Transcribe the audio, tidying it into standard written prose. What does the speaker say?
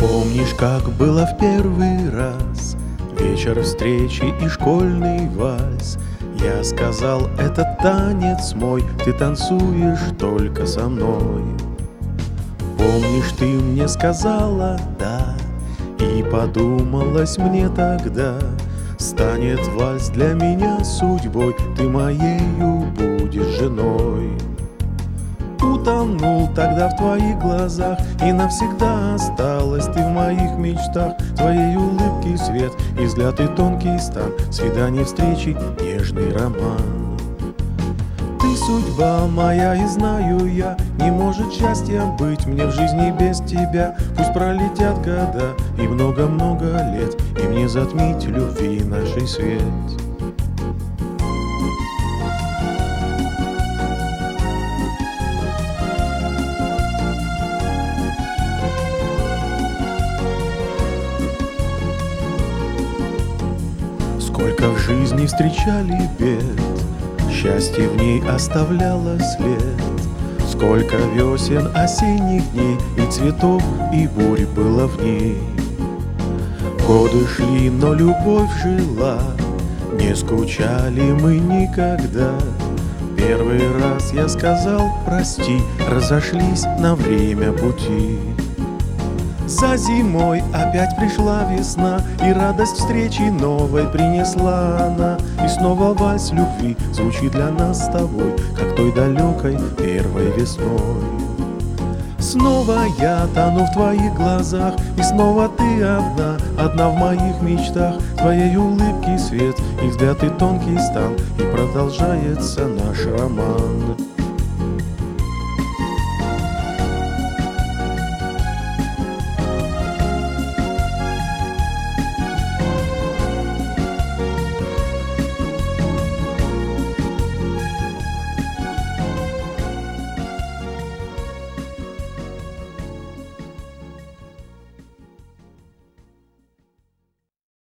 Помнишь, как было в первый раз? Вечер встречи и школьный вальс. Я сказал, это танец мой, ты танцуешь только со мной. Помнишь, ты мне сказала «да», и подумалось мне тогда, станет вальс для меня судьбой, ты моею будешь женой. Утонул тогда в твоих глазах, и навсегда осталась ты в моих мечтах. Твоей улыбки свет, и взгляд, и тонкий стан, свидание, встречи, нежный роман. Ты судьба моя, и знаю я, не может счастья быть мне в жизни без тебя. Пусть пролетят года и много-много лет, и мне затмить любви нашей свет. Сколько в жизни встречали бед, счастье в ней оставляло след. Сколько весен, осенних дней, и цветов, и бурь было в ней. Годы шли, но любовь жила, не скучали мы никогда. Первый раз я сказал прости, разошлись на время пути. За зимой опять пришла весна, и радость встречи новой принесла она. И снова вальс любви звучит для нас с тобой, как той далекой первой весной. Снова я тону в твоих глазах, и снова ты одна, одна в моих мечтах. Твоей улыбки свет, и взгляд, и тонкий стан, и продолжается наш роман.